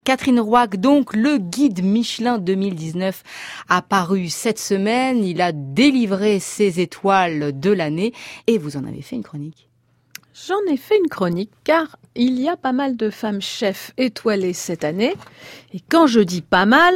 Catherine Roig, donc le guide Michelin 2019 a paru cette semaine. Il a délivré ses étoiles de l'année et vous en avez fait une chronique. J'en ai fait une chronique car il y a pas mal de femmes chefs étoilées cette année. Et quand je dis pas mal,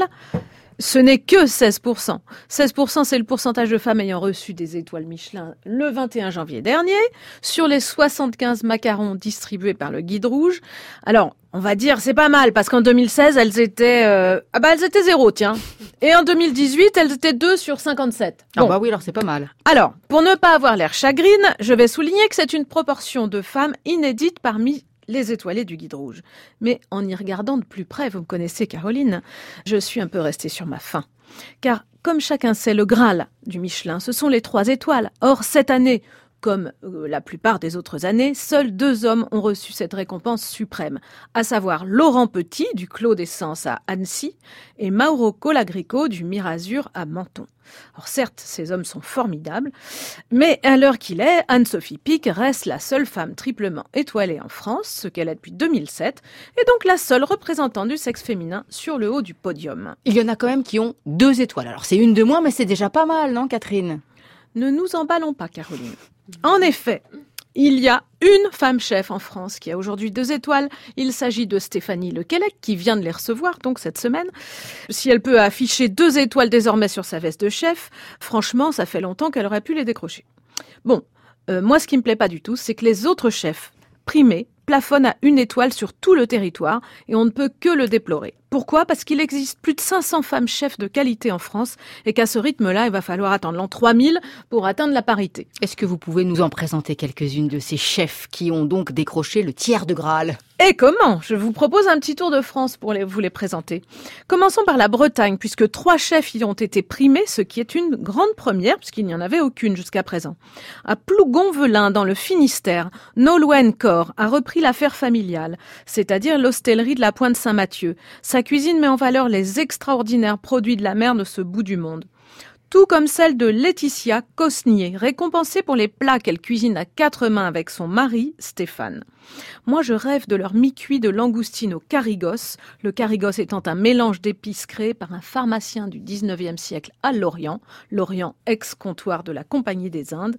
ce n'est que 16%. 16%, c'est le pourcentage de femmes ayant reçu des étoiles Michelin le 21 janvier dernier, sur les 75 macarons distribués par le Guide Rouge. Alors, on va dire, c'est pas mal, parce qu'en 2016, elles étaient 0, tiens. Et en 2018, elles étaient 2 sur 57. Bon. Ah bah oui, alors c'est pas mal. Alors, pour ne pas avoir l'air chagrine, je vais souligner que c'est une proportion de femmes inédite parmi les étoilés du Guide Rouge. Mais en y regardant de plus près, vous me connaissez Caroline, je suis un peu restée sur ma faim. Car comme chacun sait, le Graal du Michelin, ce sont les 3 étoiles. Or, cette année, comme la plupart des autres années, seuls 2 hommes ont reçu cette récompense suprême, à savoir Laurent Petit du Clos d'Essence à Annecy et Mauro Colagrico du Mirazur à Menton. Alors certes, ces hommes sont formidables, mais à l'heure qu'il est, Anne-Sophie Pic reste la seule femme triplement étoilée en France, ce qu'elle est depuis 2007, et donc la seule représentante du sexe féminin sur le haut du podium. Il y en a quand même qui ont 2 étoiles. Alors c'est une de moins, mais c'est déjà pas mal, non Catherine ? Ne nous emballons pas, Caroline. En effet, il y a une femme chef en France qui a aujourd'hui 2 étoiles. Il s'agit de Stéphanie Lequelec qui vient de les recevoir donc cette semaine. Si elle peut afficher 2 étoiles désormais sur sa veste de chef, franchement, ça fait longtemps qu'elle aurait pu les décrocher. Bon, moi ce qui me plaît pas du tout, c'est que les autres chefs primés plafonnent à 1 étoile sur tout le territoire et on ne peut que le déplorer. Pourquoi ? Parce qu'il existe plus de 500 femmes chefs de qualité en France et qu'à ce rythme-là, il va falloir attendre l'an 3000 pour atteindre la parité. Est-ce que vous pouvez nous en présenter quelques-unes de ces chefs qui ont donc décroché le tiers de Graal ? Et comment ? Je vous propose un petit tour de France pour vous les présenter. Commençons par la Bretagne, puisque 3 chefs y ont été primés, ce qui est une grande première, puisqu'il n'y en avait aucune jusqu'à présent. À Plougonvelin, dans le Finistère, Nolwenn Cor a repris l'affaire familiale, c'est-à-dire l'hostellerie de la Pointe Saint-Mathieu. Sa cuisine met en valeur les extraordinaires produits de la mer de ce bout du monde. Tout comme celle de Laetitia Cosnier, récompensée pour les plats qu'elle cuisine à 4 mains avec son mari, Stéphane. Moi, je rêve de leur mi-cuit de langoustine au carigos, le carigos étant un mélange d'épices créé par un pharmacien du 19e siècle à Lorient, ex-comptoir de la Compagnie des Indes.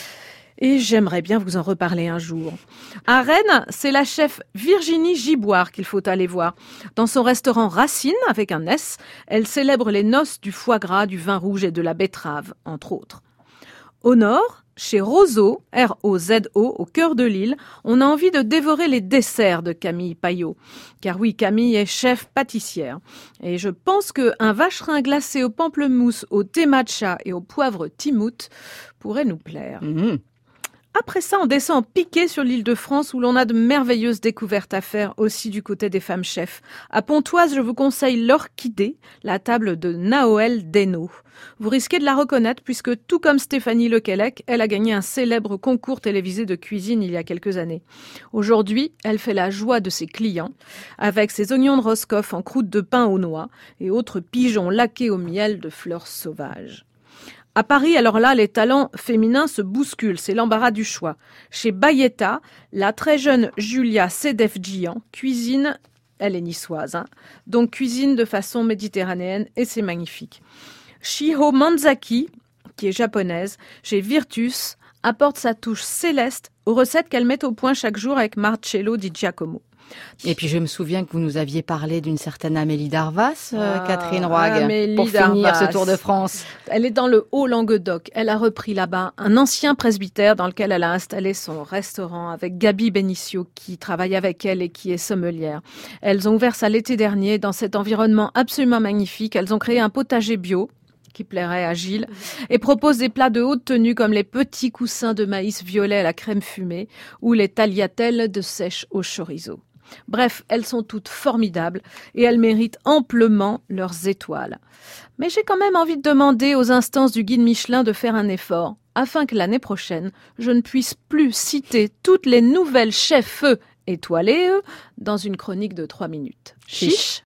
Et j'aimerais bien vous en reparler un jour. À Rennes, c'est la chef Virginie Giboire qu'il faut aller voir. Dans son restaurant Racine, avec un S, elle célèbre les noces du foie gras, du vin rouge et de la betterave, entre autres. Au nord, chez Roseau, R-O-Z-O, au cœur de l'île, on a envie de dévorer les desserts de Camille Payot. Car oui, Camille est chef pâtissière. Et je pense qu'un vacherin glacé au pamplemousse, au thé matcha et au poivre timout pourrait nous plaire. Après ça, on descend en piqué sur l'île de France où l'on a de merveilleuses découvertes à faire aussi du côté des femmes chefs. À Pontoise, je vous conseille l'Orchidée, la table de Naoël Desnaux. Vous risquez de la reconnaître puisque tout comme Stéphanie Lequelec, elle a gagné un célèbre concours télévisé de cuisine il y a quelques années. Aujourd'hui, elle fait la joie de ses clients avec ses oignons de Roscoff en croûte de pain aux noix et autres pigeons laqués au miel de fleurs sauvages. À Paris, alors là, les talents féminins se bousculent, c'est l'embarras du choix. Chez Bayetta, la très jeune Julia Sedefdjian cuisine, elle est niçoise, donc cuisine de façon méditerranéenne et c'est magnifique. Shiho Manzaki, qui est japonaise, chez Virtus, apporte sa touche céleste aux recettes qu'elle met au point chaque jour avec Marcello Di Giacomo. Et puis je me souviens que vous nous aviez parlé d'une certaine Amélie Darvas, Catherine Roig, pour finir ce Tour de France. Elle est dans le Haut-Languedoc. Elle a repris là-bas un ancien presbytère dans lequel elle a installé son restaurant avec Gabi Benicio qui travaille avec elle et qui est sommelière. Elles ont ouvert ça l'été dernier dans cet environnement absolument magnifique. Elles ont créé un potager bio qui plairait à Gilles, et propose des plats de haute tenue comme les petits coussins de maïs violet à la crème fumée ou les tagliatelles de sèche au chorizo. Bref, elles sont toutes formidables et elles méritent amplement leurs étoiles. Mais j'ai quand même envie de demander aux instances du guide Michelin de faire un effort afin que l'année prochaine, je ne puisse plus citer toutes les nouvelles chefs étoilées dans une chronique de 3 minutes. Chiche.